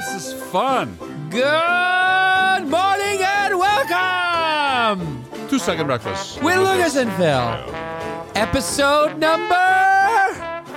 This is fun. Good morning and welcome 2 Second Breakfast. with Lucas and Phil. Episode number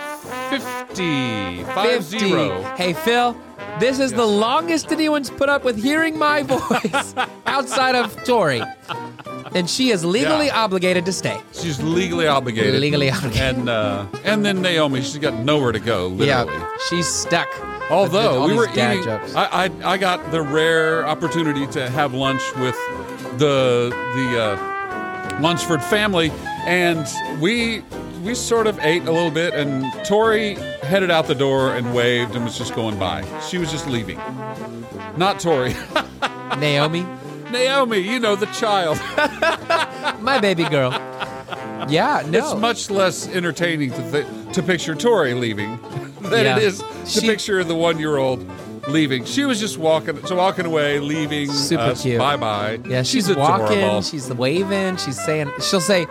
50. 50. Hey, Phil, this is the longest anyone's put up with hearing my voice outside of Tori. And she is legally obligated to stay. She's legally obligated. Legally obligated. And then Naomi, she's got nowhere to go, literally. Yeah, she's stuck. Although All we these were dad eating, jokes. I got the rare opportunity to have lunch with the Lunsford family, and we sort of ate a little bit, and Tori headed out the door and waved and was just going by. She was just leaving. Not Tori. Naomi, Naomi, you know, the child. my baby girl. Yeah, no. It's much less entertaining to picture Tori leaving than Yeah. it is to picture the 1-year-old leaving. She was just walking away, leaving Super us. cute. Bye-bye. Yeah, she's adorable. walking, she's waving, she'll say,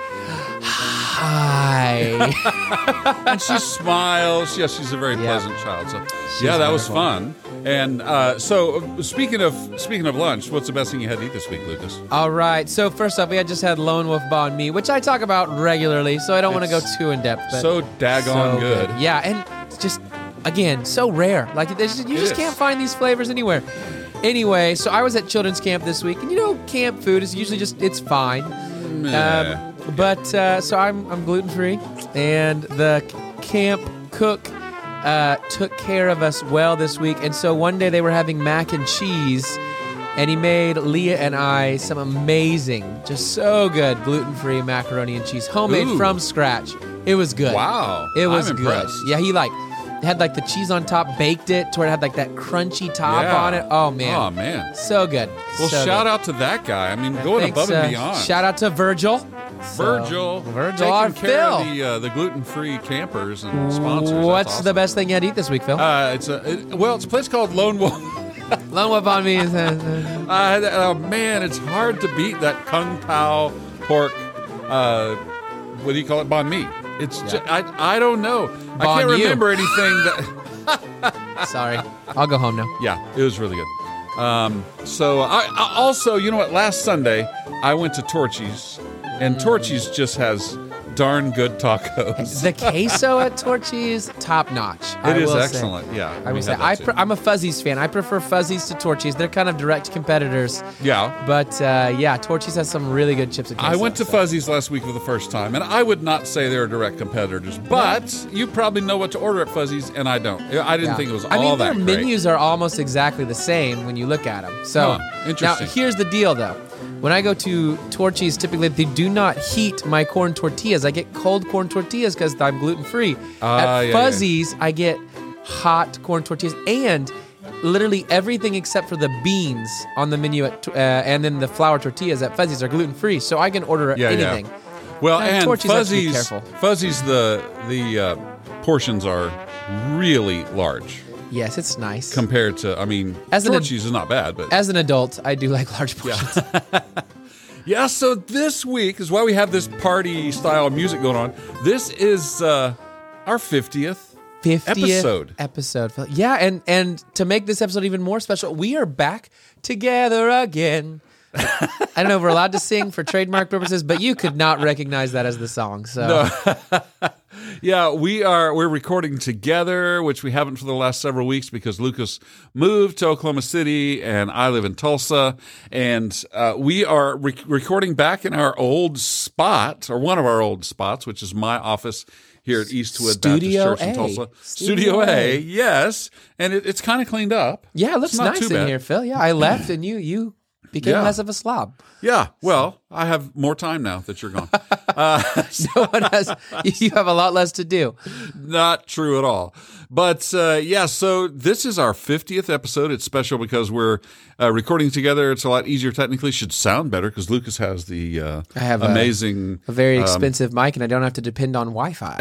hi. And she smiles. Yeah, she's a very pleasant child. So, that was fun. And so, speaking of lunch, what's the best thing you had to eat this week, Lucas? All right, so first off, we had just had Lone Wolf Banh Mi, which I talk about regularly, so I don't want to go too in-depth. But So daggone good. Yeah, and it's just, again, so rare. Like, you just can't find these flavors anywhere. Anyway, so I was at children's camp this week, and you know, camp food is usually just, it's fine. So I'm gluten-free, and the camp cook took care of us well this week. And so one day they were having mac and cheese, and he made Leah and I some amazing, just so good, gluten-free macaroni and cheese, homemade from scratch. It was good. Wow. It was I'm good. impressed. Yeah, he had like the cheese on top, baked it to where it had like that crunchy top on it. Oh, man. Oh, man. So good. Well, so shout good. out to that guy. I mean, going Thanks, above and beyond. Shout out to Virgil. Virgil, our taking care of Phil. the gluten-free campers and sponsors. That's What's awesome. the best thing you had to eat this week, Phil? It's a place called Lone Wolf. Lone Wolf Banh Mi is Oh man, it's hard to beat that Kung Pao pork. What do you call it? Banh mi. It's I don't know. I can't Banh you. remember anything that. Sorry. I'll go home now. Yeah, it was really good. So I also, you know what? Last Sunday I went to Torchy's, and Torchy's just has darn good tacos. The queso at Torchy's, top notch. It is excellent. Yeah, I will say. I'm a Fuzzy's fan. I prefer Fuzzy's to Torchy's. They're kind of direct competitors. Yeah. But Torchy's has some really good chips and queso. I went to Fuzzy's last week for the first time, and I would not say they're direct competitors, but you probably know what to order at Fuzzy's, and I don't. I didn't think it was all that their great. menus are almost exactly the same when you look at them. So, interesting. Now, here's the deal, though. When I go to Torchy's, typically they do not heat my corn tortillas. I get cold corn tortillas because I'm gluten-free. At Fuzzy's, I get hot corn tortillas and literally everything except for the beans on the menu and then the flour tortillas at Fuzzy's are gluten-free, so I can order anything. Yeah. Well, and Torchy's have to be careful. Fuzzy's the portions are really large Yes, it's nice. compared to. I mean, Torchy's is not bad, but As an adult, I do like large portions. yeah. So this week is why we have this party style music going on. This is our 50th 50th episode. Yeah, and to make this episode even more special, we are back together again. I don't know if we're allowed to sing for trademark purposes, but you could not recognize that as the song. So Yeah, we're recording together, which we haven't for the last several weeks because Lucas moved to Oklahoma City and I live in Tulsa, and we are recording back in our old spot, or one of our old spots, which is my office here at Eastwood Studio Baptist Church in A. Tulsa. Studio A. Yes, and it's kind of cleaned up. yeah, it looks It's not nice too in bad. here, Phil. Yeah, I left and you became less of a slob. Yeah, well, I have more time now that you're gone. No one has. You have a lot less to do. Not true at all. But so this is our 50th episode. It's special because we're recording together. It's a lot easier technically. Should sound better because Lucas has the I have amazing a very expensive mic, and I don't have to depend on Wi-Fi.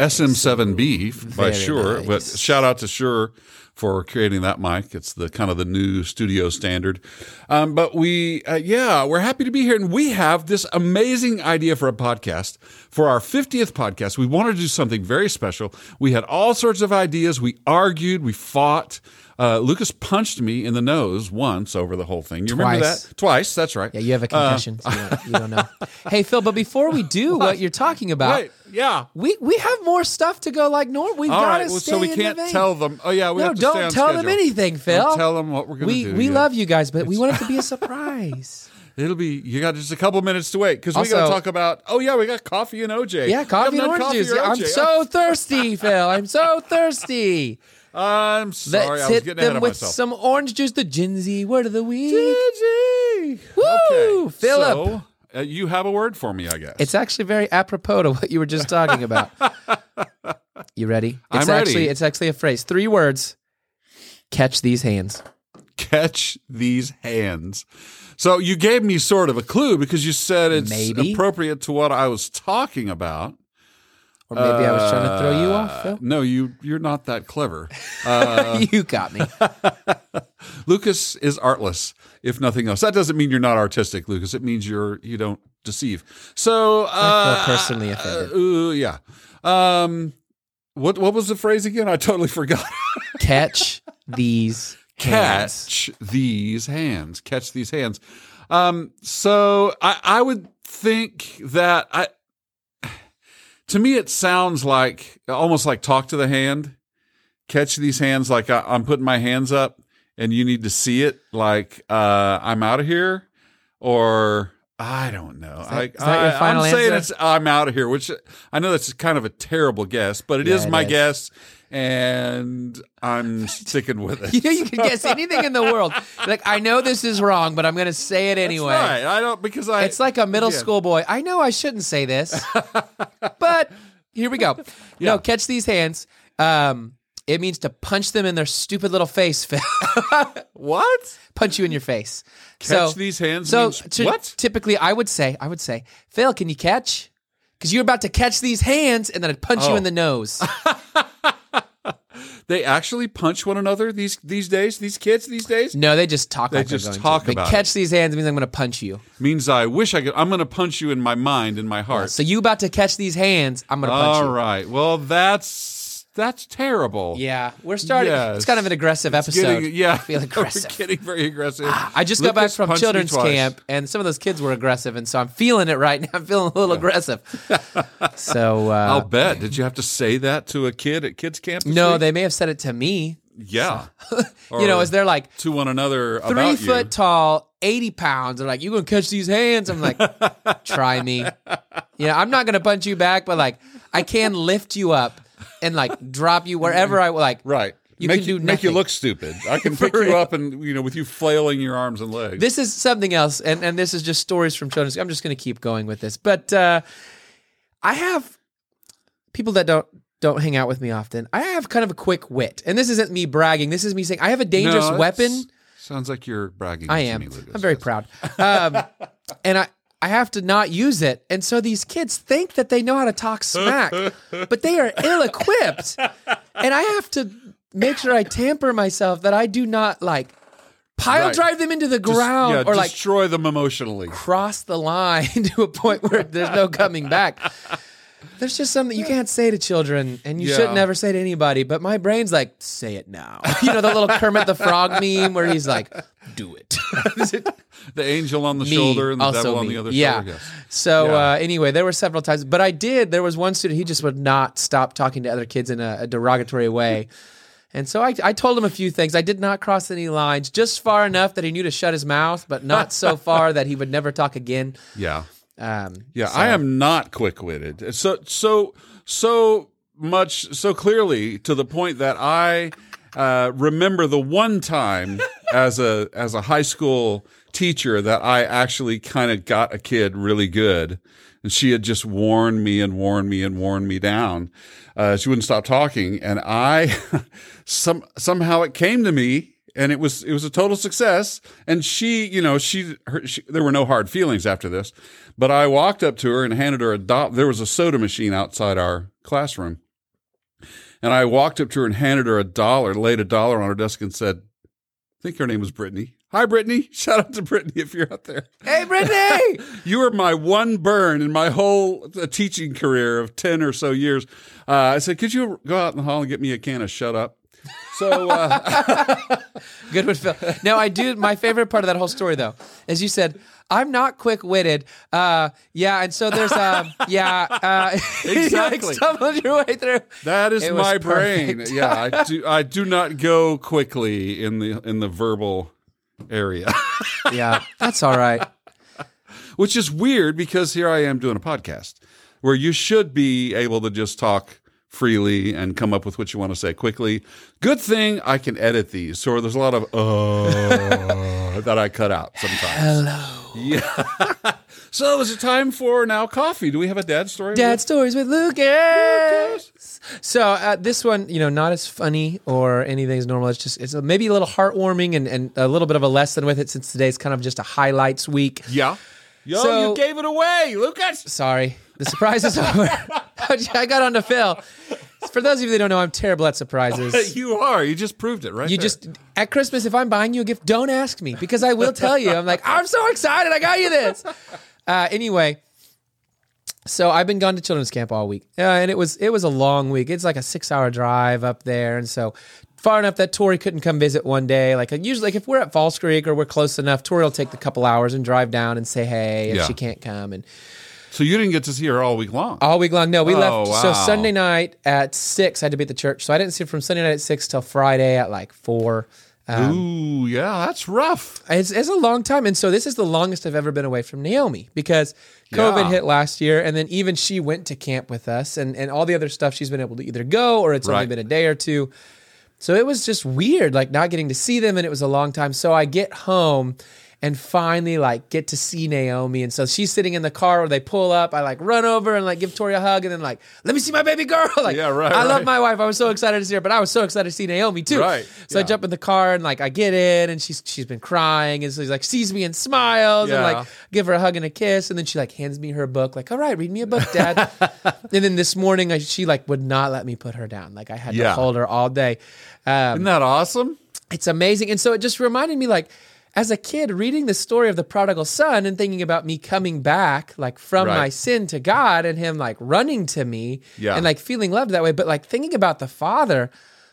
SM7B by Very Shure. nice. But shout out to Shure for creating that mic. It's the kind of the new studio standard. But we're happy to be here, and we have this this amazing idea for a podcast. For our 50th podcast, we wanted to do something very special. We had all sorts of ideas. We argued. We fought. Lucas punched me in the nose once over the whole thing. You remember that? Twice. That's right. Yeah, you have a concussion. So you don't know. Hey, Phil, but before we do what you're talking about, Wait, yeah. we have more stuff to go like normal. We've got to stay so we in can't the vein. tell them. Oh, yeah, we have to stay on don't tell them schedule. anything, Phil. Don't tell them what we're going to do. We yet. love you guys, but we want it to be a surprise. It'll be, you got just a couple minutes to wait because we Also- got to talk about, we got coffee and OJ. Yeah, coffee We and haven't orange done juice. coffee or I'm OJ. so thirsty, Phil. I'm so thirsty. I'm sorry. Let's I was hit getting ahead them of with myself. some orange juice, the Ginzy word of the week. Gigi. Woo, Okay. Philip. So, you have a word for me, I guess. It's actually very apropos to what you were just talking about. You ready? I'm ready. It's actually a phrase. 3 words. Catch these hands. Catch these hands. So you gave me sort of a clue because you said it's Maybe. appropriate to what I was talking about. Or maybe I was trying to throw you off, Phil. No, you're not that clever. You got me. Lucas is artless, if nothing else. That doesn't mean you're not artistic, Lucas. It means you don't deceive. So I feel personally offended. yeah. What was the phrase again? I totally forgot. Catch these hands. Catch these hands. Catch these hands. So I would think that to me it sounds like almost like talk to the hand. Catch these hands, like I'm putting my hands up and you need to see it, like I'm out of here, or I don't know. Is that your final I'm saying answer? I'm out of here, which I know that's kind of a terrible guess, but it is my guess, and I'm sticking with it. You know, you can guess anything in the world. Like, I know this is wrong, but I'm going to say it anyway. That's right. I don't, because It's like a middle school boy. I know I shouldn't say this, but here we go. No, catch these hands. It means to punch them in their stupid little face, Phil. What? Punch you in your face. Catch these hands So means what? Typically, I would say, Phil, can you catch? Because you're about to catch these hands, and then I'd punch you in the nose. They actually punch one another these days? These kids these days? No, they just talk. They just they're going talk to. about But catch these hands means I'm going to punch you. Means I wish I could. I'm going to punch you in my mind, in my heart. So you about to catch these hands? I'm going to punch you. All right. Well, that's terrible. Yeah, we're starting. Yes. It's kind of an aggressive episode. Yeah, I feel aggressive. We're getting very aggressive. I just got back Lucas from punched me children's twice. camp, and some of those kids were aggressive, and so I'm feeling it right now. I'm feeling a little aggressive. So I'll bet. Did you have to say that to a kid at kids camp? This no, week? they may have said it to me. Yeah. You know, as they're like to one another 3 about foot you. tall, 80 pounds. They're like, you gonna catch these hands? I'm like, try me. You know, I'm not gonna punch you back, but like, I can lift you up and like drop you wherever I like. Right. You make can do make you nothing. look stupid. I can pick you up and with you flailing your arms and legs. This is something else, and this is just stories from children's. I'm just going to keep going with this, but I have people that don't hang out with me often. I have kind of a quick wit, and this isn't me bragging. This is me saying I have a dangerous No, weapon. Sounds like you're bragging. I to am. me, Lucas. I'm very proud, and I have to not use it, and so these kids think that they know how to talk smack, but they are ill-equipped, and I have to make sure I tamper myself that I do not like pile Right. drive them into the ground or like destroy them emotionally. cross the line to a point where there's no coming back. There's just something you can't say to children, and you should never say to anybody. But my brain's like, say it now. You know, the little Kermit the Frog meme where he's like, do it. The angel on the Me, shoulder and the also devil on me. the other Yeah. shoulder. Yes. So Yeah. anyway, there were several times, but there was one student, he just would not stop talking to other kids in a derogatory way. And so I told him a few things. I did not cross any lines, just far enough that he knew to shut his mouth, but not so far that he would never talk again. Yeah. Yeah, I am not quick-witted. So much, so clearly to the point that I remember the one time as a high school teacher that I actually kind of got a kid really good, and she had just warned me down. She wouldn't stop talking, and I somehow it came to me. And it was a total success. And she, there were no hard feelings after this. But I walked up to her and handed her there was a soda machine outside our classroom. And I walked up to her and handed her $1, laid $1 on her desk and said, I think her name was Brittany. Hi, Brittany. Shout out to Brittany if you're out there. Hey, Brittany! You were my one burn in my whole teaching career of 10 or so years. I said, could you go out in the hall and get me a can of Shut Up? So Good with Phil. Now, I do. My favorite part of that whole story, though, is you said, I'm not quick-witted. Yeah, and so there's exactly. You stumbled your way through. That is my brain. Perfect. Yeah, I do not go quickly in the verbal area. Yeah, that's all right. Which is weird because here I am doing a podcast where you should be able to just talk freely and come up with what you want to say quickly. Good thing I can edit these, so there's a lot of that I cut out sometimes. Hello. Yeah. So is it time for now coffee? Do we have a dad story? Dad stories with Lucas. So this one, not as funny or anything as normal. It's maybe a little heartwarming and a little bit of a lesson with it, since today's kind of just a highlights week. Yeah. Yo, you gave it away, Lucas. Sorry. The surprise is over. I got on to Phil. For those of you that don't know, I'm terrible at surprises. You are. You just proved it, right? At Christmas, if I'm buying you a gift, don't ask me, because I will tell you. I'm like, I'm so excited. I got you this. Anyway, so I've been gone to children's camp all week. And it was a long week. It's like a 6-hour drive up there. And so far enough that Tori couldn't come visit one day. Usually, if we're at Falls Creek or we're close enough, Tori will take the couple hours and drive down and say hey if she can't come. And so you didn't get to see her all week long? All week long. No, we left. Wow. So Sunday night at 6, I had to be at the church. So I didn't see her from Sunday night at 6 till Friday at 4. Ooh, yeah, that's rough. It's a long time. And so this is the longest I've ever been away from Naomi, because COVID hit last year. And then even she went to camp with us, and all the other stuff, she's been able to either go or it's only been a day or two. So it was just weird, not getting to see them. And it was a long time. So I get home and finally get to see Naomi. And so she's sitting in the car, or they pull up. I run over and give Tori a hug, and then let me see my baby girl. I love my wife. I was so excited to see her, but I was so excited to see Naomi too. Right. So I jump in the car and I get in, and she's been crying, and so she's sees me and smiles, and give her a hug and a kiss, and then she hands me her book, all right, read me a book, Dad. And then this morning she would not let me put her down. I had to hold her all day. Isn't that awesome? It's amazing. And so it just reminded me as a kid, reading the story of the prodigal son and thinking about me coming back, from my sin to God, and him running to me and feeling loved that way. But thinking about the father,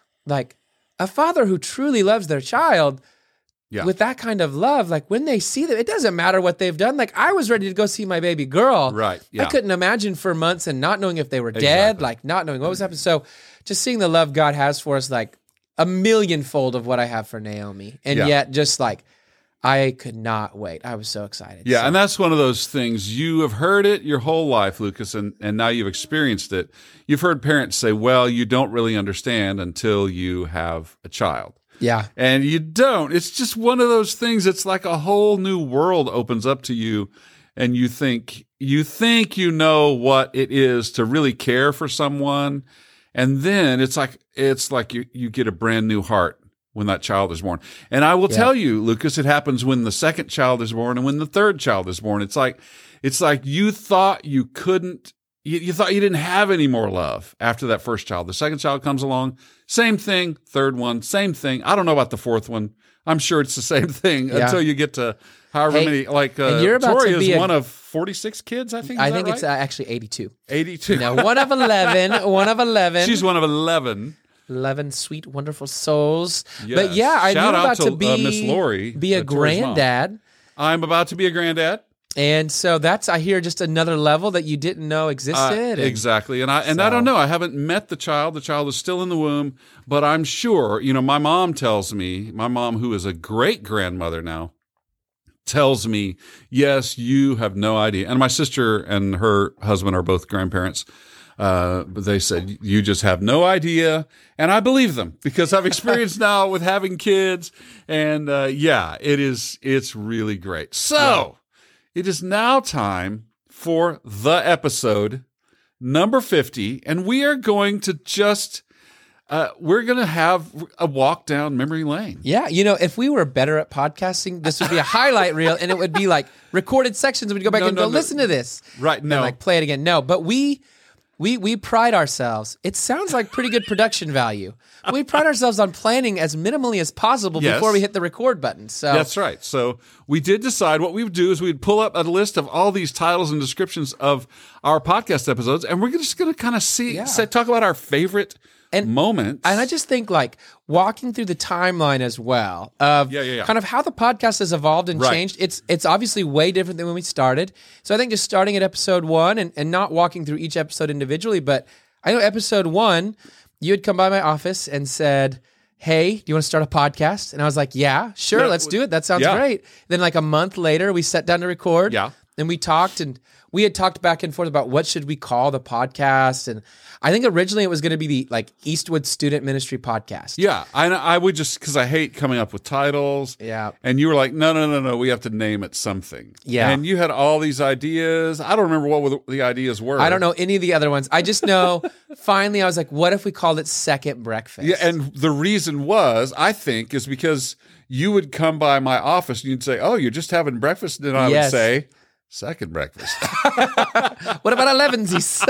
a father who truly loves their child with that kind of love, when they see them, it doesn't matter what they've done. I was ready to go see my baby girl. Right. Yeah. I couldn't imagine for months and not knowing if they were dead, not knowing what was happening. So just seeing the love God has for us, a millionfold of what I have for Naomi. And yet just I could not wait. I was so excited. Yeah, and that's one of those things. You have heard it your whole life, Lucas, and now you've experienced it. You've heard parents say, well, you don't really understand until you have a child. Yeah. And you don't. It's just one of those things. It's like a whole new world opens up to you, and you think you know what it is to really care for someone, and then it's like you get a brand new heart when that child is born. And I will tell you, Lucas, it happens when the second child is born and when the third child is born. It's like you thought you couldn't, you thought you didn't have any more love after that first child. The second child comes along, same thing. Third one, same thing. I don't know about the fourth one. I'm sure it's the same thing until you get to however many. Tori is one of 46 kids, I think. I think it's actually 82. 82. No, one of 11. One of 11. She's one of 11. 11 sweet, wonderful souls. Yes. But I'm about to be Miss Lori, be a granddad. I'm about to be a granddad. And so that's, I hear, just another level that you didn't know existed. Exactly. And I don't know. I haven't met the child. The child is still in the womb. But I'm sure, my mom tells me, my mom, who is a great grandmother now, tells me, yes, you have no idea. And my sister and her husband are both grandparents. But they said, you just have no idea. And I believe them because I've experienced now with having kids. And it's really great. So it is now time for the episode number 50. And we are going to we're going to have a walk down memory lane. Yeah. If we were better at podcasting, this would be a highlight reel, and it would be recorded sections. We'd go back and listen to this. Right. No. And play it again. No, but we we pride ourselves. It sounds like pretty good production value. We pride ourselves on planning as minimally as possible before we hit the record button. So that's right. So we did decide what we would do is we'd pull up a list of all these titles and descriptions of our podcast episodes, and we're just going to kind of talk about our favorite moments. And I just think like walking through the timeline as well of kind of how the podcast has evolved and changed. It's obviously way different than when we started. So I think just starting at episode 1 and not walking through each episode individually, but I know episode 1, you had come by my office and said, hey, do you want to start a podcast? And I was like, yeah, sure, let's do it. That sounds great. Then like a month later, we sat down to record. Yeah. And we talked, and we had talked back and forth about what should we call the podcast. And I think originally it was going to be the like Eastwood Student Ministry Podcast. Yeah. I would just, because I hate coming up with titles. Yeah. And you were like, no, we have to name it something. Yeah. And you had all these ideas. I don't remember what the ideas were. I don't know any of the other ones. I just know finally I was like, what if we called it Second Breakfast? Yeah. And the reason was, I think, is because you would come by my office and you'd say, oh, you're just having breakfast. And I would say, Second Breakfast. What about 11sies?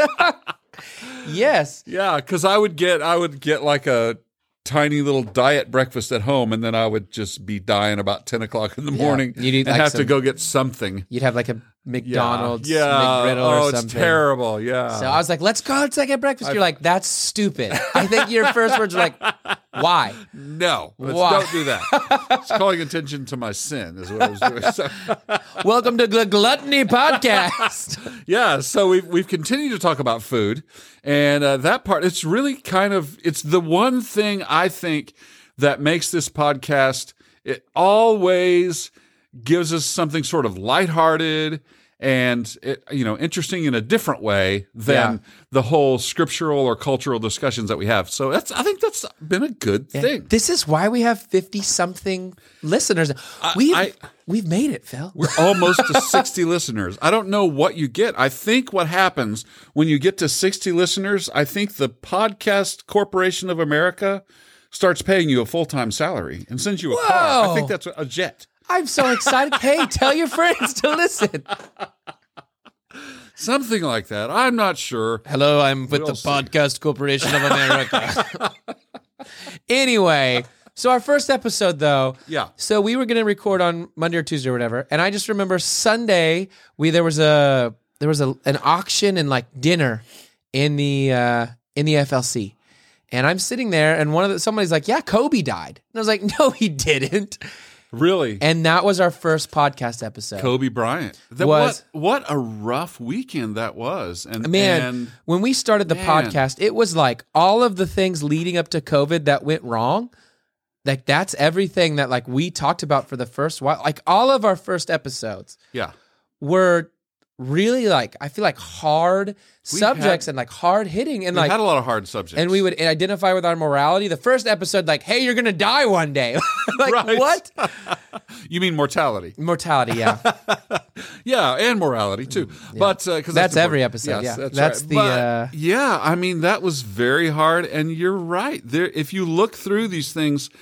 Yes. Yeah, because I would get like a tiny little diet breakfast at home, and then I would just be dying about 10 o'clock in the morning and like have to go get something. You'd have like a McDonald's McGriddle or something. It's terrible, yeah. So I was like, let's call it Second Breakfast. You're like, that's stupid. I think your first words were like, why? No, don't do that. It's calling attention to my sin is what I was doing. So. Welcome to the Gluttony Podcast. Yeah, so we've continued to talk about food, and that part, it's really kind of, it's the one thing I think that makes this podcast, it always gives us something sort of lighthearted and interesting in a different way than the whole scriptural or cultural discussions that we have. So I think that's been a good thing. This is why we have 50-something listeners. We've made it, Phil. We're almost to 60 listeners. I don't know what you get. I think what happens when you get to 60 listeners, I think the Podcast Corporation of America starts paying you a full-time salary and sends you a car. I think that's a jet. I'm so excited. Hey, tell your friends to listen. Something like that. I'm not sure. Hello, I'm with the Podcast Corporation of America. Anyway, so our first episode, though. Yeah. So we were going to record on Monday or Tuesday or whatever, and I just remember Sunday there was an auction and like dinner in the FLC, and I'm sitting there, and somebody's like, "Yeah, Kobe died," and I was like, "No, he didn't." Really? And that was our first podcast episode. Kobe Bryant. What a rough weekend that was. And when we started the podcast, it was like all of the things leading up to COVID that went wrong. Like that's everything that like we talked about for the first while. Like all of our first episodes were really like, I feel like hard subjects and like hard hitting. And we like had a lot of hard subjects. And we would identify with our morality. The first episode, like, hey, you're going to die one day. Like, what? You mean mortality? Mortality, yeah. Yeah, and morality too. Yeah. But because that's every episode. Yes, yeah, that's right. I mean, that was very hard. And you're right. If you look through these things,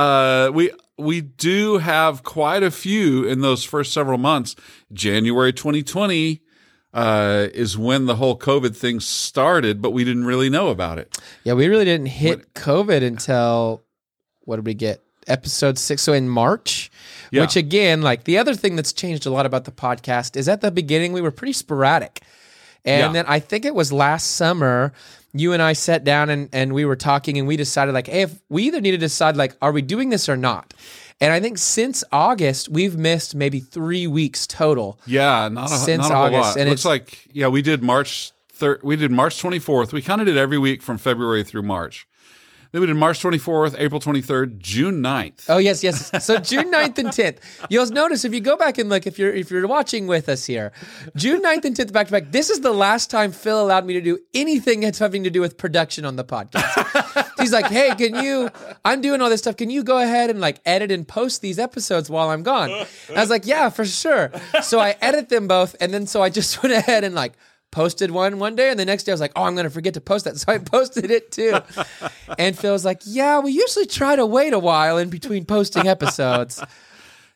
we do have quite a few in those first several months. January 2020 is when the whole COVID thing started, but we didn't really know about it. Yeah, we really didn't hit COVID until, what did we get? Episode 6, so in March, which again, like the other thing that's changed a lot about the podcast is at the beginning we were pretty sporadic. And then I think it was last summer, you and I sat down and we were talking and we decided like, hey, if we either need to decide like, are we doing this or not? And I think since August, we've missed maybe 3 weeks total. Yeah, not a whole lot. And it looks like, we did March 24th. We kind of did every week from February through March. Then we did March 24th, April 23rd, June 9th. Oh, yes. So June 9th and 10th. You'll notice if you go back and look, if you're watching with us here, June 9th and 10th back to back, this is the last time Phil allowed me to do anything that's having to do with production on the podcast. He's like, hey, I'm doing all this stuff. Can you go ahead and like edit and post these episodes while I'm gone? And I was like, yeah, for sure. So I edit them both. And then so I just went ahead and like posted one day, and the next day I was like, oh, I'm going to forget to post that. So I posted it too. And Phil was like, yeah, we usually try to wait a while in between posting episodes.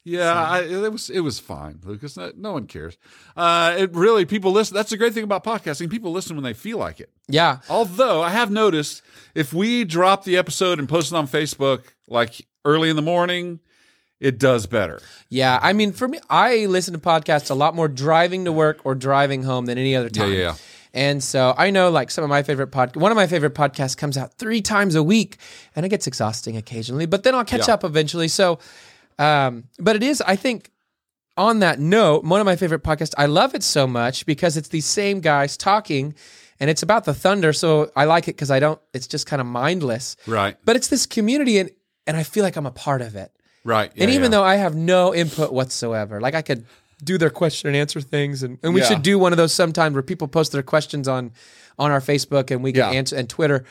Yeah, it was fine, Lucas. No one cares. It really, people listen. That's the great thing about podcasting. People listen when they feel like it. Yeah. Although I have noticed if we drop the episode and post it on Facebook like early in the morning, it does better. Yeah. I mean, for me, I listen to podcasts a lot more driving to work or driving home than any other time. Yeah. And so I know like one of my favorite podcasts comes out 3 times a week, and it gets exhausting occasionally, but then I'll catch up eventually. So, but it is, I think, on that note, one of my favorite podcasts, I love it so much because it's these same guys talking, and it's about the Thunder. So I like it because it's just kind of mindless. Right. But it's this community, and I feel like I'm a part of it. Right. And even though I have no input whatsoever, like I could do their question and answer things, and we should do one of those sometime where people post their questions on our Facebook and we can answer, and Twitter.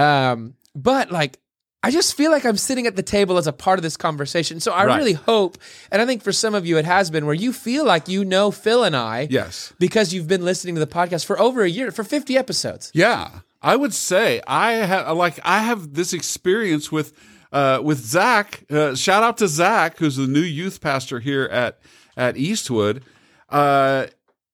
But like, I just feel like I'm sitting at the table as a part of this conversation. So I really hope, and I think for some of you it has been, where you feel like you know Phil and I, because you've been listening to the podcast for over a year, for 50 episodes. Yeah, I would say I have this experience with Zach. Shout out to Zach, who's the new youth pastor here at Eastwood. I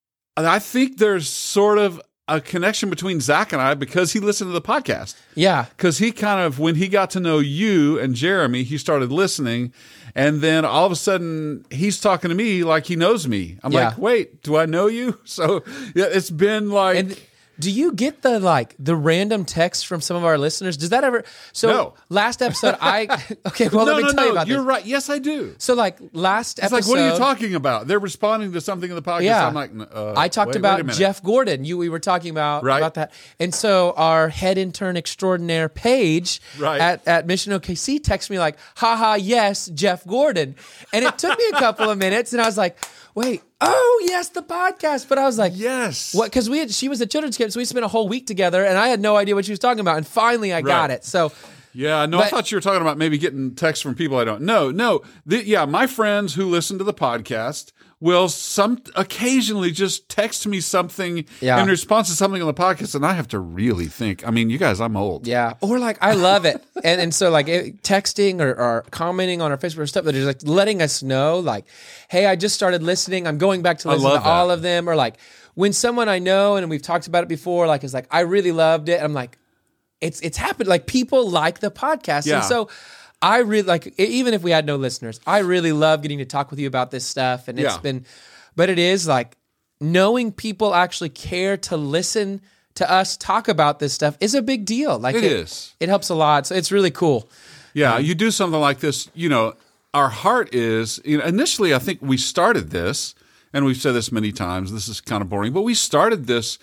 think there's sort of a connection between Zach and I because he listened to the podcast. Yeah. Because he kind of, when he got to know you and Jeremy, he started listening. And then all of a sudden, he's talking to me like he knows me. I'm like, wait, do I know you? So yeah, it's been like... And do you get the random text from some of our listeners? Does that ever? So no. Last episode, let me tell you about this. You're right. Yes, I do. So like last episode, it's like, what are you talking about? They're responding to something in the podcast. Yeah. I'm like, I talked about Jeff Gordon. We were talking about that. And so our head intern extraordinaire Paige at Mission OKC texted me like, haha, yes, Jeff Gordon. And it took me a couple of minutes, and I was like, wait, oh yes, the podcast. But I was like, yes, what? Because she was at children's camp, so we spent a whole week together, and I had no idea what she was talking about. And finally, I got it. So, yeah, no, I thought you were talking about maybe getting texts from people I don't know. No, my friends who listen to the podcast will occasionally just text me something in response to something on the podcast, and I have to really think. I mean, you guys, I'm old. Yeah, or like I love it, and so like texting or commenting on our Facebook or stuff that is like letting us know, like, hey, I just started listening. I'm going back to listen to all of them, or like when someone I know and we've talked about it before, like is like, I really loved it. And I'm like, it's happened. Like people like the podcast, and so. I really like, even if we had no listeners, I really love getting to talk with you about this stuff. And it's been, but it is like knowing people actually care to listen to us talk about this stuff is a big deal. Like it is. It helps a lot. So it's really cool. Yeah. You do something like this, our heart is, initially I think we started this, and we've said this many times, this is kind of boring, but we started this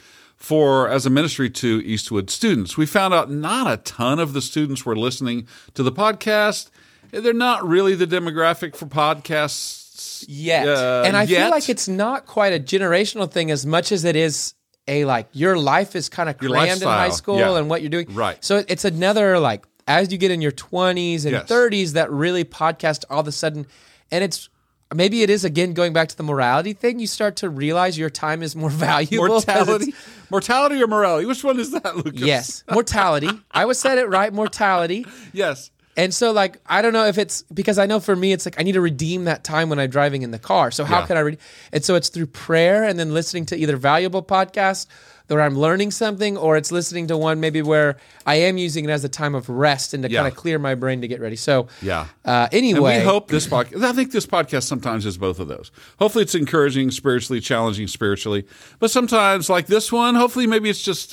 as a ministry to Eastwood students. We found out not a ton of the students were listening to the podcast. They're not really the demographic for podcasts yet. And I feel like it's not quite a generational thing as much as it is your life is kind of crammed in high school and what you're doing. Right. So it's another as you get in your 20s and 30s that really podcast all of a sudden, and maybe it is, again, going back to the morality thing. You start to realize your time is more valuable. Mortality or morality? Which one is that, Lucas? Yes, mortality. I said it right, mortality. Yes. And so, I don't know if it's, because I know for me, it's I need to redeem that time when I'm driving in the car. So how can I and so it's through prayer and then listening to either valuable podcasts where I'm learning something, or it's listening to one maybe where I am using it as a time of rest and to kind of clear my brain to get ready. So anyway. And we hope this podcast, I think this podcast sometimes is both of those. Hopefully it's encouraging spiritually, challenging spiritually. But sometimes like this one, hopefully maybe it's just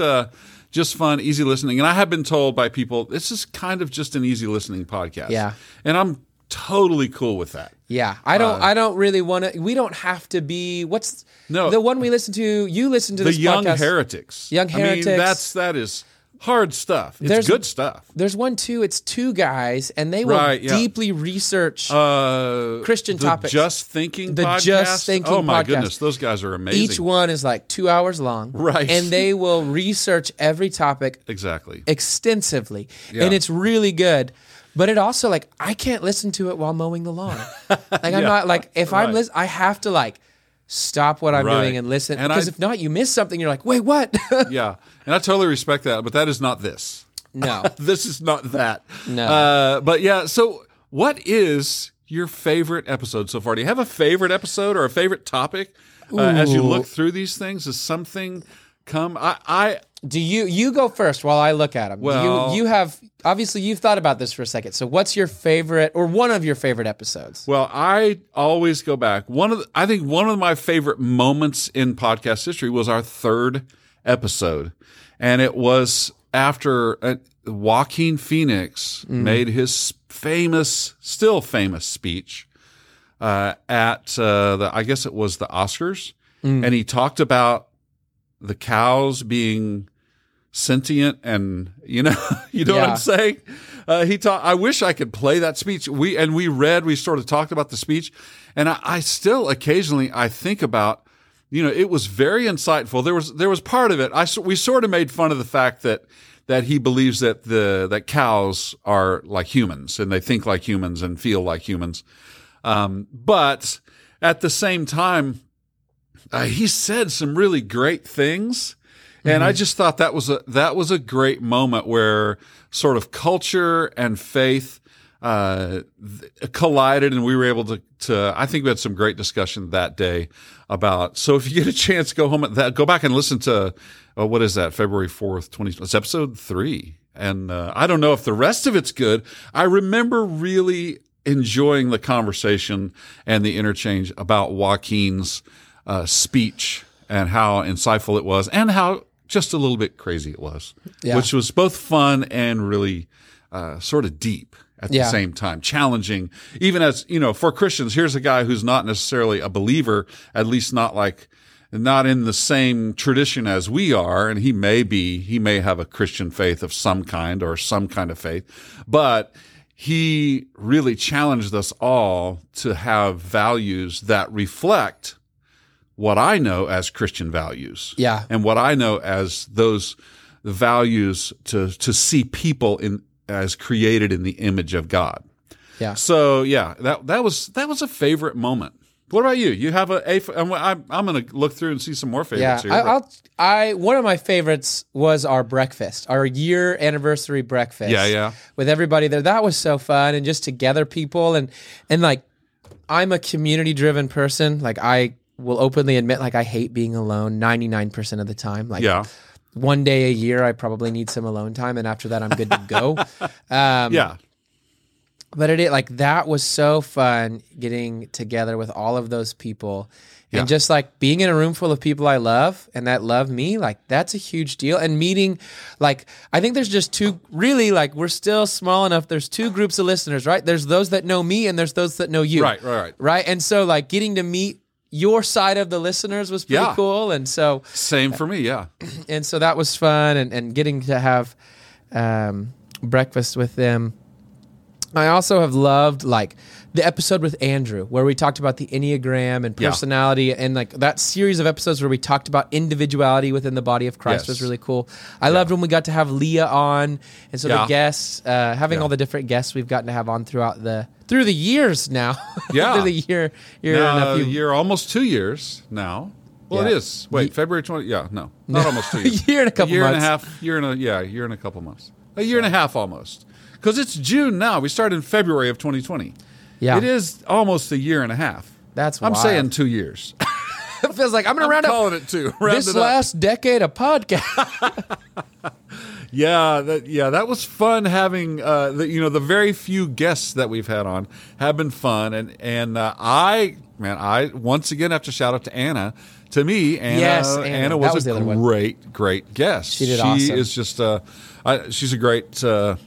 fun, easy listening. And I have been told by people, this is kind of just an easy listening podcast. Yeah. And I'm totally cool with that. Yeah. I don't really want to, we don't have to be, the one we listen to, you listen to this podcast. The Young Heretics. Young Heretics. I mean, that is hard stuff. It's good stuff. There's one too. It's 2 guys, and they will deeply research Christian topics. Just Thinking podcast. Just Thinking Oh my podcast. goodness, those guys are amazing. Each one is 2 hours long, right? And they will research every topic extensively, and it's really good. But it also I can't listen to it while mowing the lawn. I'm not if I'm listening, I have to stop what I'm doing and listen, because if not, you miss something. You're like, wait, what? Yeah, and I totally respect that, but that is not this. No, this is not that. No, but yeah. So, what is your favorite episode so far? Do you have a favorite episode or a favorite topic as you look through these things? Does something come? Do you go first while I look at them? Well, you have obviously you've thought about this for a second. So what's your favorite or one of your favorite episodes? Well, I always go back. I think one of my favorite moments in podcast history was our third episode, and it was after Joaquin Phoenix made his still famous speech at I guess it was the Oscars, and he talked about the cows being sentient, and you know what I'm saying. I wish I could play that speech. We sort of talked about the speech, and I still occasionally I think about, it was very insightful. There was part of it. We sort of made fun of the fact that he believes that cows are like humans and they think like humans and feel like humans, but at the same time, he said some really great things, and I just thought that was a great moment where sort of culture and faith collided, and we were able to. I think we had some great discussion that day about. So if you get a chance, go back and listen to what is that? February 4th, 2020. It's episode 3, and I don't know if the rest of it's good. I remember really enjoying the conversation and the interchange about Joaquin's speech and how insightful it was and how just a little bit crazy it was, which was both fun and really sort of deep at the same time, challenging. Even as, for Christians, here's a guy who's not necessarily a believer, at least not in the same tradition as we are, and he may have a Christian faith of some kind or some kind of faith, but he really challenged us all to have values that reflect what I know as Christian values. Yeah. And what I know as those values to see people as created in the image of God. Yeah. So that was a favorite moment. What about you? You have I'm going to look through and see some more favorites here. One of my favorites was our breakfast, our year anniversary breakfast. Yeah. With everybody there. That was so fun, and just to gather people and like, I'm a community driven person. Like, I will openly admit, like, I hate being alone 99% of the time. Like, one day a year, I probably need some alone time, and after that, I'm good to go. But that was so fun getting together with all of those people, and just like being in a room full of people I love and that love me. Like, that's a huge deal. And meeting, like, I think there's just two, really, like, we're still small enough. There's two groups of listeners, right? There's those that know me, and there's those that know you. Right. And so, like, getting to meet your side of the listeners was pretty cool. And so same for me. Yeah. And so that was fun, and getting to have breakfast with them. I also have loved, like, the episode with Andrew where we talked about the Enneagram and personality, and like that series of episodes where we talked about individuality within the body of Christ was really cool. I loved when we got to have Leah on, and so the guests, having all the different guests we've gotten to have on through the years now. Through the year and a few. Year, almost 2 years now. Well, it is. Wait, February 20. Yeah, no, not almost 2 years. A year and a couple months. A year and a half. Year and a couple months. A year and a half almost. Because it's June now. We started in February of 2020. Yeah. It is almost a year and a half. That's wild. I'm saying 2 years. It feels like I'm going to round up. I'm calling it 2. This last decade of podcast. That was fun having, the very few guests that we've had on have been fun. And I once again have to shout out to Anna. To me, Anna was a great guest. She did awesome. She is just, she's a great,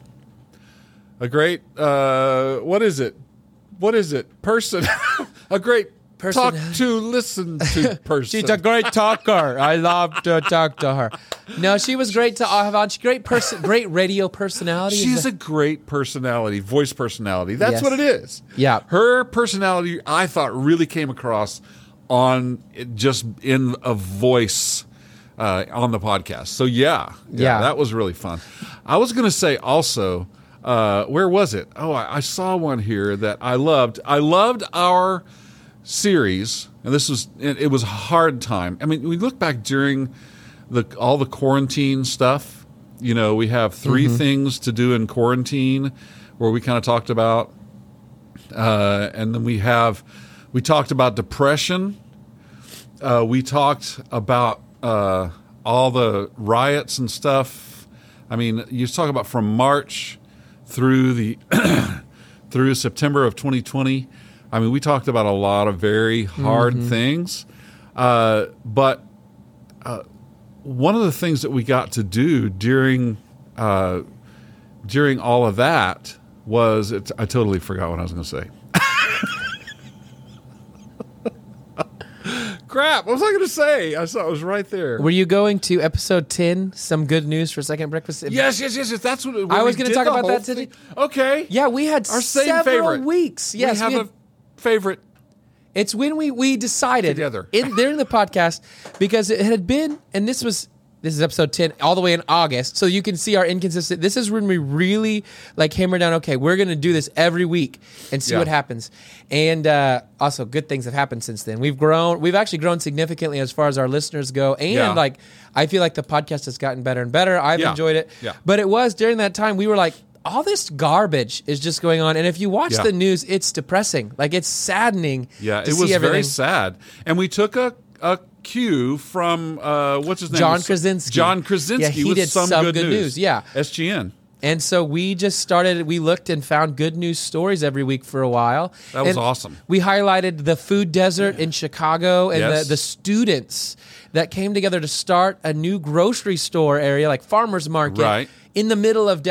what is it? Person. A great person. Talk to, listen to person. She's a great talker. I love to talk to her. No, she was great to have on. She's great radio personality. She's a great personality, voice personality. That's what it is. Yeah. Her personality, I thought, really came across just in a voice on the podcast. So that was really fun. I was going to say also, where was it? Oh, I saw one here that I loved. I loved our series, and it was a hard time. I mean, we look back during all the quarantine stuff. We have 3 things to do in quarantine, where we kind of talked about And then we talked about depression. We talked about all the riots and stuff. I mean, you talk about from March through through September of 2020. I mean, we talked about a lot of very hard things. But one of the things that we got to do during all of that was I totally forgot what I was going to say. Crap! What was I going to say? I saw it was right there. Were you going to episode 10? Some good news for Second Breakfast? Yes. That's what I was going to talk about that today. Okay. Yeah, we had our same several favorite. weeks. Yes, we have a favorite. It's when we decided together during the podcast, because it had been, and this is episode 10 all the way in August, so you can see our inconsistent. This is when we really hammer down, okay, we're going to do this every week and see what happens. And also good things have happened since then. We've actually grown significantly as far as our listeners go, and I feel like the podcast has gotten better and better. I've enjoyed it. Yeah. But it was during that time we were like, all this garbage is just going on, and if you watch the news, it's depressing. It's saddening. Yeah, to it was see everything. very sad. And we took a cue from what's his name? John Krasinski. John Krasinski. Yeah, he with did some good news. Yeah, SGN. And so we just started. We looked and found good news stories every week for a while. That was awesome. We highlighted the food desert in Chicago and Yes. the students that came together to start a new grocery store area, like farmers market. Right. In the middle of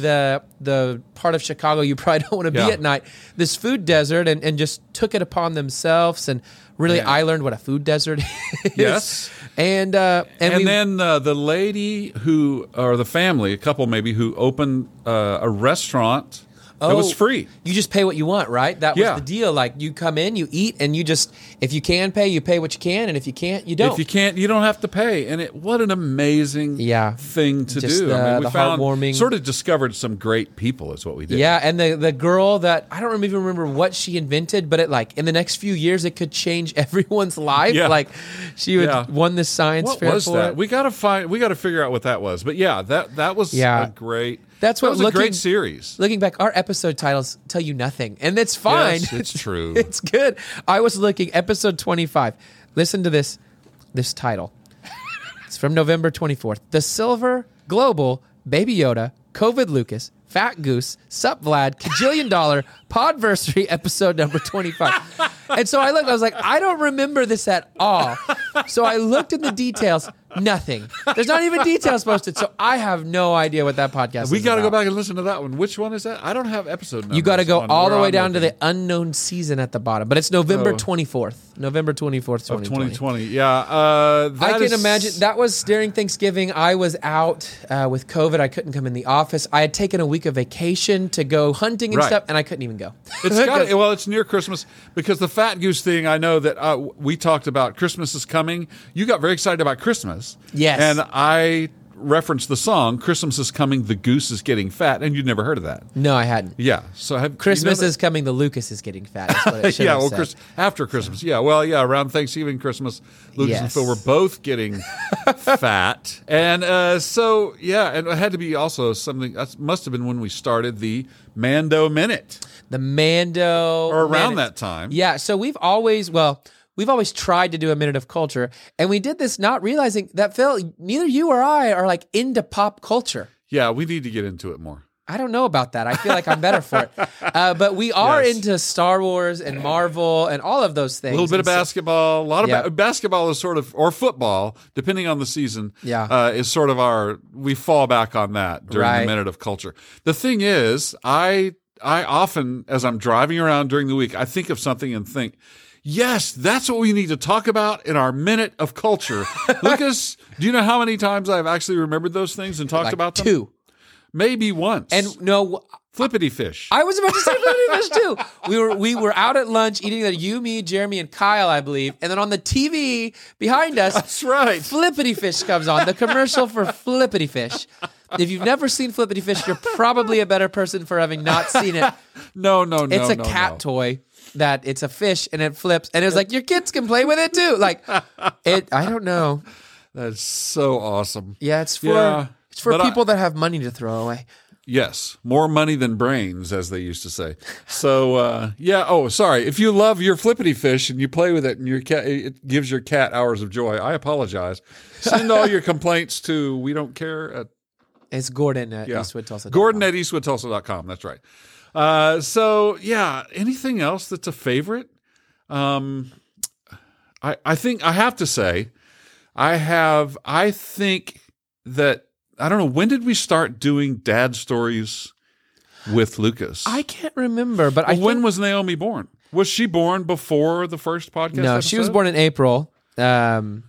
the part of Chicago you probably don't want to be at night, this food desert, and just took it upon themselves. And really, I learned what a food desert is. Yes. And then the lady or the family, a couple maybe, who opened a restaurant that was free. You just pay what you want, right? That was Yeah. the deal. You come in, you eat, and you just, if you can pay, you pay what you can, and if you can't, you don't. If you can't, you don't have to pay. And what an amazing thing to Just do. the we found, heartwarming. sort of discovered some great people is what we did. Yeah, and the girl that, I don't even remember what she invented, but in the next few years, it could change everyone's life. Yeah. She won this science fair was for that? it. We got to figure out what that was. But yeah, that was a great. That's that was a great series. Looking back, our episode titles tell you nothing, and it's fine. Yes, it's true. It's good. I was looking, episode 25. Listen to this title. It's from November 24th. The Silver, Global, Baby Yoda, COVID Lucas, Fat Goose, Sup Vlad, Kajillion Dollar, Podversary, episode number 25. And so I looked, I was like, I don't remember this at all. So I looked in the details. Nothing. There's not even details posted, so I have no idea what that podcast is. We got to go about. back and listen to that one. Which one is that? I don't have episode numbers. You got to go on all where the way I'm down to looking. the unknown season at the bottom, but it's November 24th. November 24th, 2020. Of 2020. Yeah. I can imagine. That was during Thanksgiving. I was out with COVID. I couldn't come in the office. I had taken a week of vacation to go hunting and stuff, and I couldn't even go. It's near Christmas, because the Fat Goose thing, I know that we talked about Christmas is coming. You got very excited about Christmas. Yes. And I referenced the song, Christmas is coming, the goose is getting fat, and you'd never heard of that. No, I hadn't. Yeah. So Christmas is coming, the Lucas is getting fat. That's what it should have said. After Christmas. Yeah. Well, yeah, around Thanksgiving, Christmas, Lucas and Phil were both getting fat. And and it had to be also something, that must have been when we started the Mando Minute. The Mando. Or around Minute. that time. Yeah. So we've always tried to do a minute of culture, and we did this not realizing that, Phil, neither you or I are into pop culture. Yeah, we need to get into it more. I don't know about that. I feel like I'm better for it. But we are into Star Wars and Marvel and all of those things. A little bit of basketball. A lot of basketball is sort of, or football, depending on the season, is sort of we fall back on that during the Minute of Culture. The thing is, I often, as I'm driving around during the week, I think of something and think, yes, that's what we need to talk about in our Minute of Culture. Lucas, do you know how many times I've actually remembered those things and talked about them? 2. Maybe once. And no, Flippity Fish. I was about to say Flippity Fish too. We were out at lunch eating that, you, me, Jeremy, and Kyle, I believe. And then on the TV behind us, that's right, Flippity Fish comes on, the commercial for Flippity Fish. If you've never seen Flippity Fish, you're probably a better person for having not seen it. No. It's a cat toy that it's a fish and it flips. And it was like, your kids can play with it too. I don't know. That's so awesome. Yeah, it's for people that have money to throw away. Yes, more money than brains, as they used to say. So, yeah. Oh, sorry. If you love your flippity fish and you play with it and your cat, it gives your cat hours of joy. I apologize. Send all your complaints to We Don't Care. It's Gordon at EastwoodTulsa.com. Gordon at EastwoodTulsa.com. That's right. So, yeah. Anything else that's a favorite? I think I have to say, I think that. I don't know. When did we start doing dad stories with Lucas? I can't remember, but when was Naomi born? Was she born before the first podcast? No, episode? she was born in April. April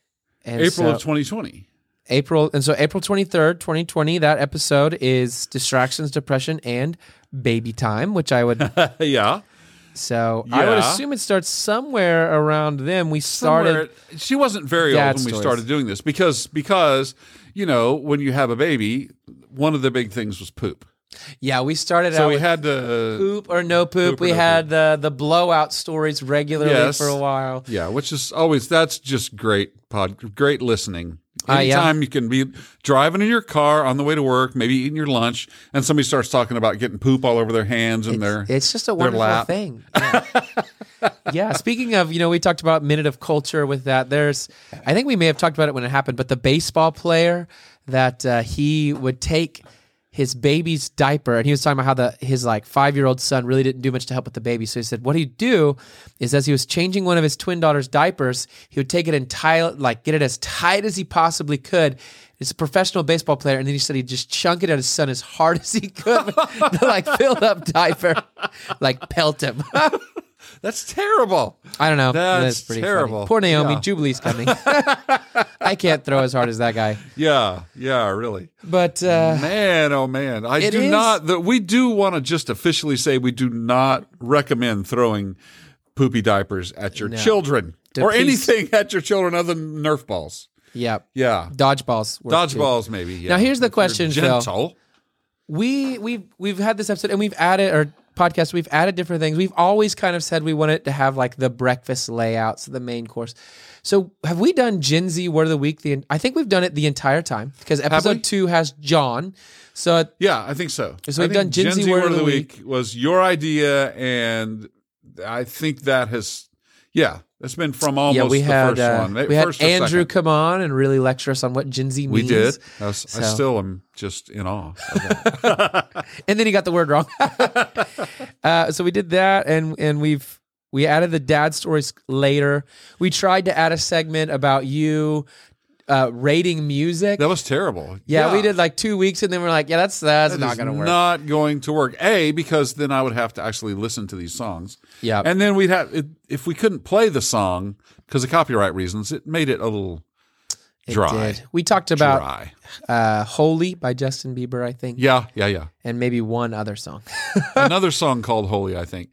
of 2020. April 23rd, 2020. That episode is Distractions, Depression, and Baby Time, which I would... Yeah. So I would assume it starts somewhere around then. We started... She wasn't very old when we started doing this because, you know, when you have a baby, one of the big things was poop. Yeah, we started so out we with had to poop or no poop. We had the blowout stories regularly for a while. Yeah, which is always, that's just great great listening. Anytime you can be driving in your car on the way to work, maybe eating your lunch, and somebody starts talking about getting poop all over their hands and it's just a wonderful thing. Yeah. Yeah. Speaking of, you know, we talked about Minute of Culture with that. I think we may have talked about it when it happened, but the baseball player that he would take his baby's diaper, and he was talking about how his 5-year-old son really didn't do much to help with the baby. So he said what he'd do is, as he was changing one of his twin daughter's diapers, he would take it and get it as tight as he possibly could. He's a professional baseball player, and then he said he'd just chunk it at his son as hard as he could, to fill up diaper, pelt him. That's terrible. I don't know. That's pretty terrible. Funny. Poor Naomi. Yeah. Jubilee's coming. I can't throw as hard as that guy. Yeah, really. But man, oh man, we do want to just officially say we do not recommend throwing poopy diapers at your children or anything at your children other than Nerf balls. Yep. Yeah. Dodgeballs maybe. Yeah. Now here's the question, Phil. Gentle. We've had this episode and we've added podcast, we've added different things. We've always kind of said we wanted to have the breakfast layouts, the main course. So have we done Gen Z Word of the Week? I think we've done it the entire time because episode 2 has John. So yeah, I think so. So we've done Gen Z Word of the Week. Was your idea, and I think that has, that's been from almost the first one. We had Andrew come on and really lecture us on what Gen Z means. We did. I still am just in awe of that. And then he got the word wrong. So we did that, and we added the dad stories later. We tried to add a segment about you rating music. That was terrible. Yeah, we did 2 weeks, and then we're like, that's not going to work. Not going to work. Because then I would have to actually listen to these songs. Yeah, and then we'd have if we couldn't play the song because of copyright reasons, it made it a little dry. It did. We talked about "Holy" by Justin Bieber, I think. Yeah, and maybe one other song. Another song called "Holy," I think.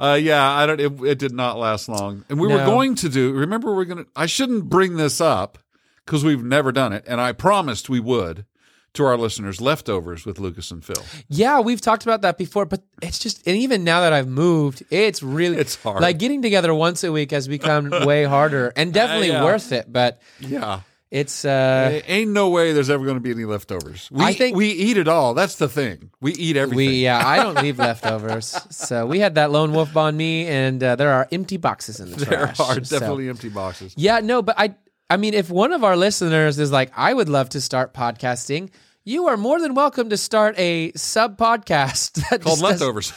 It did not last long, and we were going to do. Remember, I shouldn't bring this up because we've never done it, and I promised we would to our listeners. Leftovers with Lucas and Phil. Yeah, we've talked about that before, but it's just, and even now that I've moved, it's hard. Getting together once a week has become way harder, and definitely worth it. But it's ain't no way there's ever going to be any leftovers. I think we eat it all. That's the thing. We eat everything. I don't leave leftovers. So we had that lone wolf banh mi, and there are empty boxes in the trash. There are definitely empty boxes. Yeah, no, but I mean, if one of our listeners is like, I would love to start podcasting, you are more than welcome to start a sub podcast called Leftovers.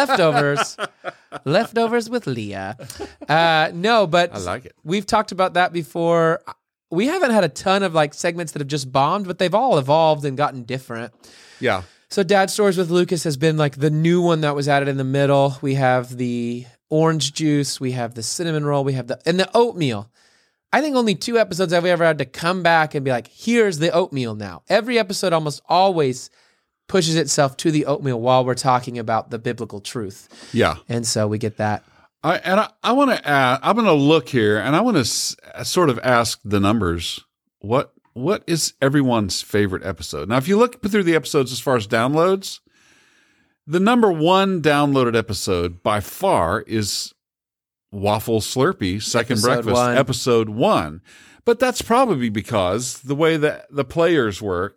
Leftovers with Leah. No, but I like it. We've talked about that before. We haven't had a ton of segments that have just bombed, but they've all evolved and gotten different. Yeah. So Dad Stories with Lucas has been the new one that was added in the middle. We have the orange juice, we have the cinnamon roll, we have the oatmeal. I think only 2 episodes have we ever had to come back and be like, here's the oatmeal now. Every episode almost always pushes itself to the oatmeal while we're talking about the biblical truth. Yeah. And so we get that. I want to add, I'm going to look here and I want to sort of ask the numbers. What is everyone's favorite episode? Now, if you look through the episodes as far as downloads, the number 1 downloaded episode by far is Waffle Slurpee, Second Breakfast, Episode 1. But that's probably because the way that the players work,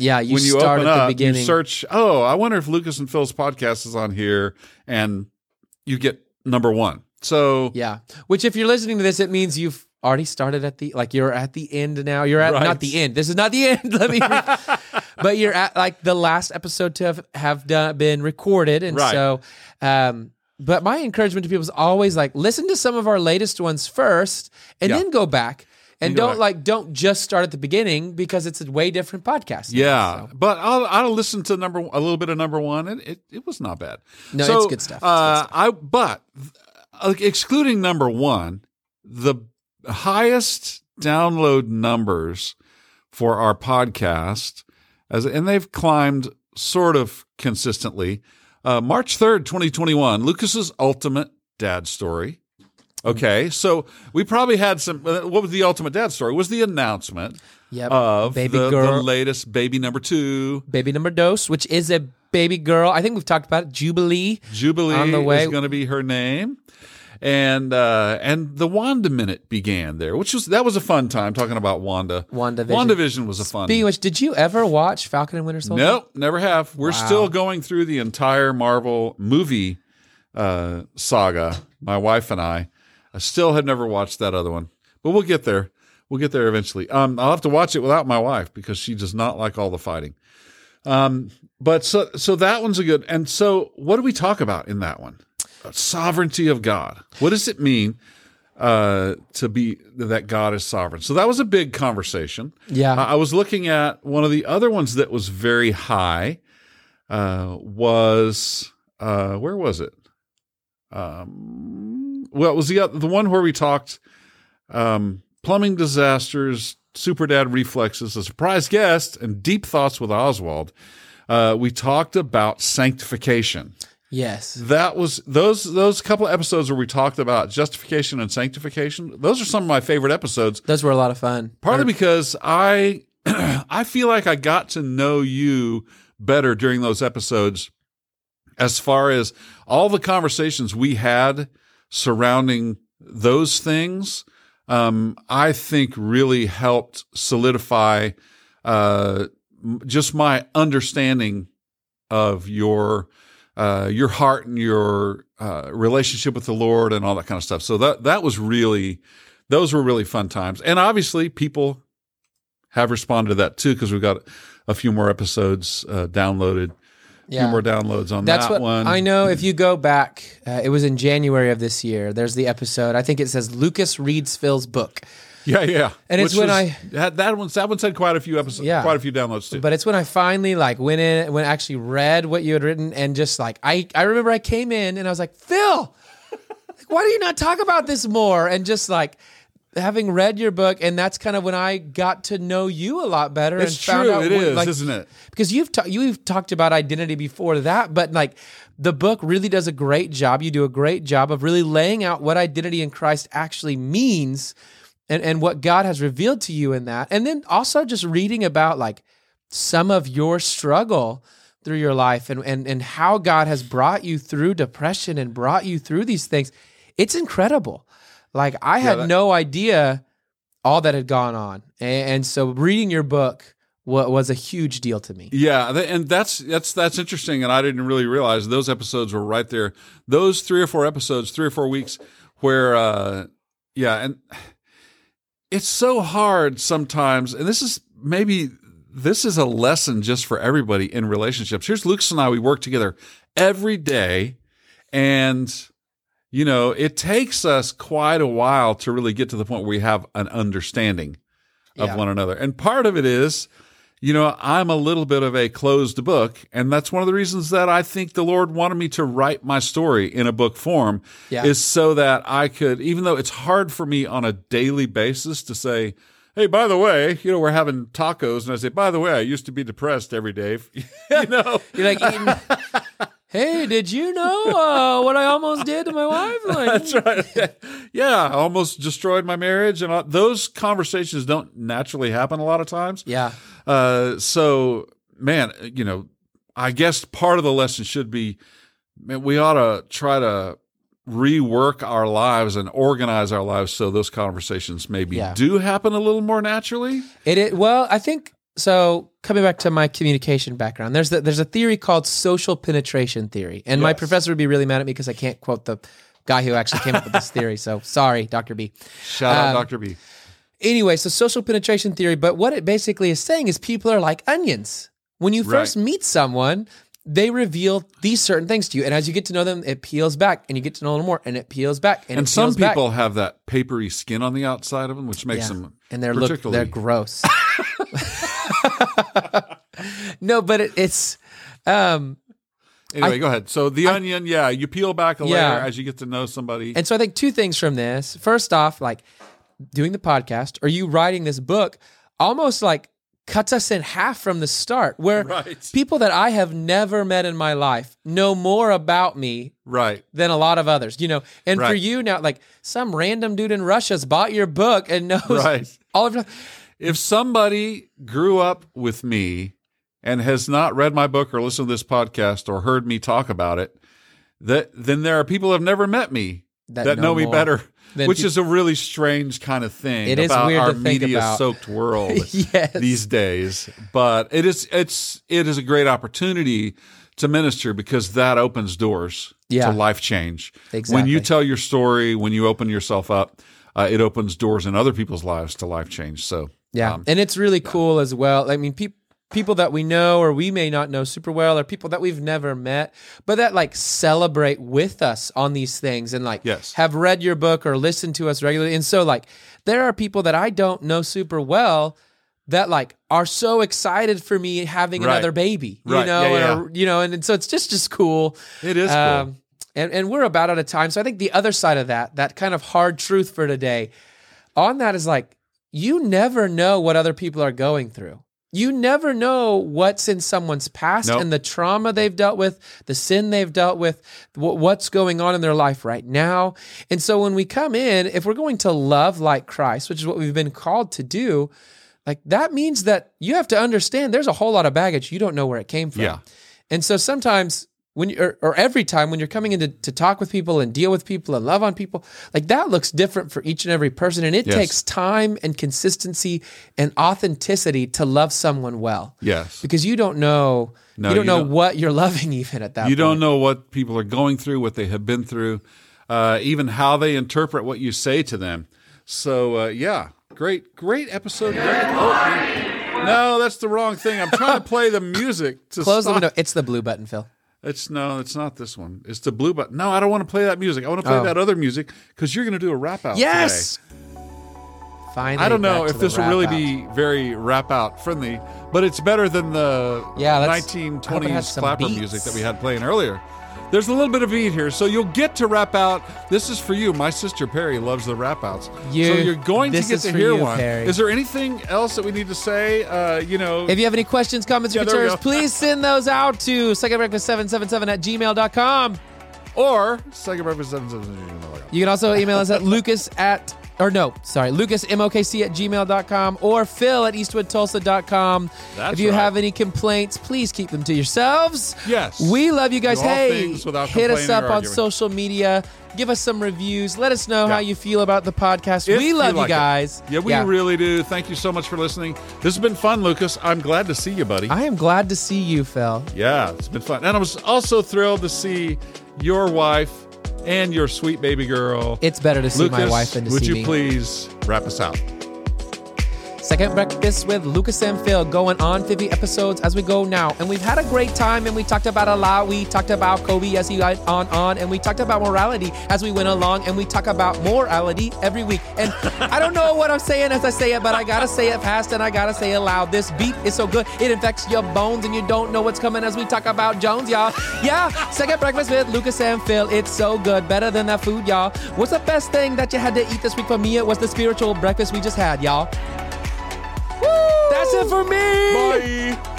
Yeah, you when you start open at the up, beginning. you search, I wonder if Lucas and Phil's podcast is on here, and you get number 1. So yeah, which if you're listening to this, it means you've already started at you're at the end now. You're at not the end. This is not the end. But you're at like the last episode to have been recorded, and so. But my encouragement to people is always like listen to some of our latest ones first, and then go back. And don't just start at the beginning because it's a way different podcast. Yeah, so. But I'll listen to a little bit of number 1, and it was not bad. No, it's good stuff. But excluding number 1, the highest download numbers for our podcast, and they've climbed sort of consistently. March 3rd, 2021, Lucas's Ultimate Dad Story. Okay, so we probably had some. What was the Ultimate Dad Story? Was the announcement of baby the girl, latest baby number 2, baby number dos, which is a baby girl. I think we've talked about it. Jubilee on the way is going to be her name, and the Wanda Minute began there, that was a fun time talking about Wanda. WandaVision was a fun. Speaking of which, did you ever watch Falcon and Winter Soldier? Nope, never have. We're still going through the entire Marvel movie saga. My wife and I still have never watched that other one, but we'll get there. We'll get there eventually. I'll have to watch it without my wife because she does not like all the fighting. But so that one's a good. And so what do we talk about in that one? Sovereignty of God. What does it mean to be that God is sovereign? So that was a big conversation. Yeah. I was looking at one of the other ones that was very high. Was where was it? Well, it was the one where we talked plumbing disasters, super dad reflexes, a surprise guest, and deep thoughts with Oswald. We talked about sanctification. Yes, that was those couple of episodes where we talked about justification and sanctification. Those are some of my favorite episodes. Those were a lot of fun. Partly because I feel like I got to know you better during those episodes, as far as all the conversations we had surrounding those things. I think really helped solidify just my understanding of your heart and your relationship with the Lord and all that kind of stuff. So those were really fun times. And obviously people have responded to that too, because we've got a few more episodes downloaded. A few more downloads on That's that one. I know if you go back, it was in January of this year. There's the episode. I think it says Lucas reads Phil's book. Yeah. And it's when that one had quite a few episodes, quite a few downloads too. But it's when I finally went in, when I actually read what you had written, and just I remember I came in and I was like, Phil, why do you not talk about this more? And just having read your book, and that's kind of when I got to know you a lot better. It's and found true. out It is, isn't it? Because you've talked about identity before that, but the book really does a great job. You do a great job of really laying out what identity in Christ actually means, and what God has revealed to you in that. And then also just reading about some of your struggle through your life, and how God has brought you through depression and brought you through these things. It's incredible. I had no idea all that had gone on. And so reading your book was a huge deal to me. Yeah, and that's interesting, and I didn't really realize those episodes were right there. Those 3 or 4 episodes, 3 or 4 weeks where, and it's so hard sometimes, and this is a lesson just for everybody in relationships. Here's Lucas and I, we work together every day, and it takes us quite a while to really get to the point where we have an understanding of one another. And part of it is, I'm a little bit of a closed book, and that's one of the reasons that I think the Lord wanted me to write my story in a book form, is so that I could, even though it's hard for me on a daily basis to say, hey, by the way, we're having tacos, and I say, by the way, I used to be depressed every day. You're eating... Hey, did you know what I almost did to my wife? That's right. Yeah, I almost destroyed my marriage. And those conversations don't naturally happen a lot of times. Yeah. So, man, I guess part of the lesson should be, we ought to try to rework our lives and organize our lives so those conversations maybe do happen a little more naturally. Well, I think So coming back to my communication background, there's a theory called social penetration theory. And my professor would be really mad at me because I can't quote the guy who actually came up with this theory. So sorry, Dr. B. Shout out Dr. B. Anyway, so social penetration theory, but what it basically is saying is people are like onions. When you first meet someone, they reveal these certain things to you. And as you get to know them, it peels back and you get to know a little more and it peels back. And some people have that papery skin on the outside of them, which makes them and they're gross. No, but it's anyway, go ahead. So the onion, you peel back a layer as you get to know somebody. And so I think two things from this. First off, like doing the podcast or you writing this book almost like cuts us in half from the start, where people that I have never met in my life know more about me than a lot of others, you know. And for you now, like some random dude in Russia's bought your book and knows all of your. If somebody grew up with me and has not read my book or listened to this podcast or heard me talk about it, then there are people who have never met me that know me better. Which is a really strange kind of thing about our media-soaked world these days. But it is a great opportunity to minister because that opens doors to life change. Exactly. When you tell your story, when you open yourself up, it opens doors in other people's lives to life change. So and it's really cool as well. I mean, people that we know or we may not know super well or people that we've never met, but that like celebrate with us on these things and like have read your book or listened to us regularly. And so like there are people that I don't know super well that like are so excited for me having another baby, you know, or, you know, and so it's just cool. It is cool. And we're about out of time. So I think the other side of that kind of hard truth for today on that is like, you never know what other people are going through. You never know what's in someone's past and the trauma they've dealt with, the sin they've dealt with, what's going on in their life right now. And so when we come in, if we're going to love like Christ, which is what we've been called to do, like that means that you have to understand there's a whole lot of baggage. You don't know where it came from. Yeah. And so sometimes when or every time when you're coming in to talk with people and deal with people and love on people, like that looks different for each and every person. And it takes time and consistency and authenticity to love someone well. Yes. Because you don't know, you don't know what you're loving even at that point. You don't know what people are going through, what they have been through, even how they interpret what you say to them. So, great episode. No, that's the wrong thing. I'm trying to play the music to close the window. It's the blue button, Phil. It's not this one. It's the blue button. No, I don't want to play that music. I want to play that other music because you're going to do a rap out today. Finally, I don't know if this will really be very rap out friendly, but it's better than the 1920s clapper music that we had playing earlier. There's a little bit of beat here, so you'll get to rap out. This is for you. My sister Perry loves the rap outs. So you're going to get to hear one. Perry. Is there anything else that we need to say? If you have any questions, comments, or concerns, please send those out to secondbreakfast777@gmail.com. Or secondbreakfast777@gmail.com. You can also email us at lucasmokc@gmail.com or phil@eastwoodtulsa.com. If you have any complaints, please keep them to yourselves. Yes. We love you guys. Hey, hit us up on arguing. social media. Give us some reviews. Let us know how you feel about the podcast. We love you guys. Yeah, we really do. Thank you so much for listening. This has been fun, Lucas. I'm glad to see you, buddy. I am glad to see you, Phil. Yeah, it's been fun. And I was also thrilled to see your wife and your sweet baby girl. It's better to see Lucas, my wife than to see me. Would you please wrap us out? Second Breakfast with Lucas and Phil, going on 50 episodes as we go now. And we've had a great time, and we talked about a lot. We talked about Kobe as he went on, and we talked about morality as we went along, and we talk about morality every week. And I don't know what I'm saying as I say it, but I gotta say it fast and I gotta say it loud. This beat is so good, it infects your bones, and you don't know what's coming as we talk about Jones, y'all. Yeah, Second Breakfast with Lucas and Phil. It's so good, better than that food, y'all. What's the best thing that you had to eat this week? For me, it was the spiritual breakfast we just had, y'all. That's it for me. Bye.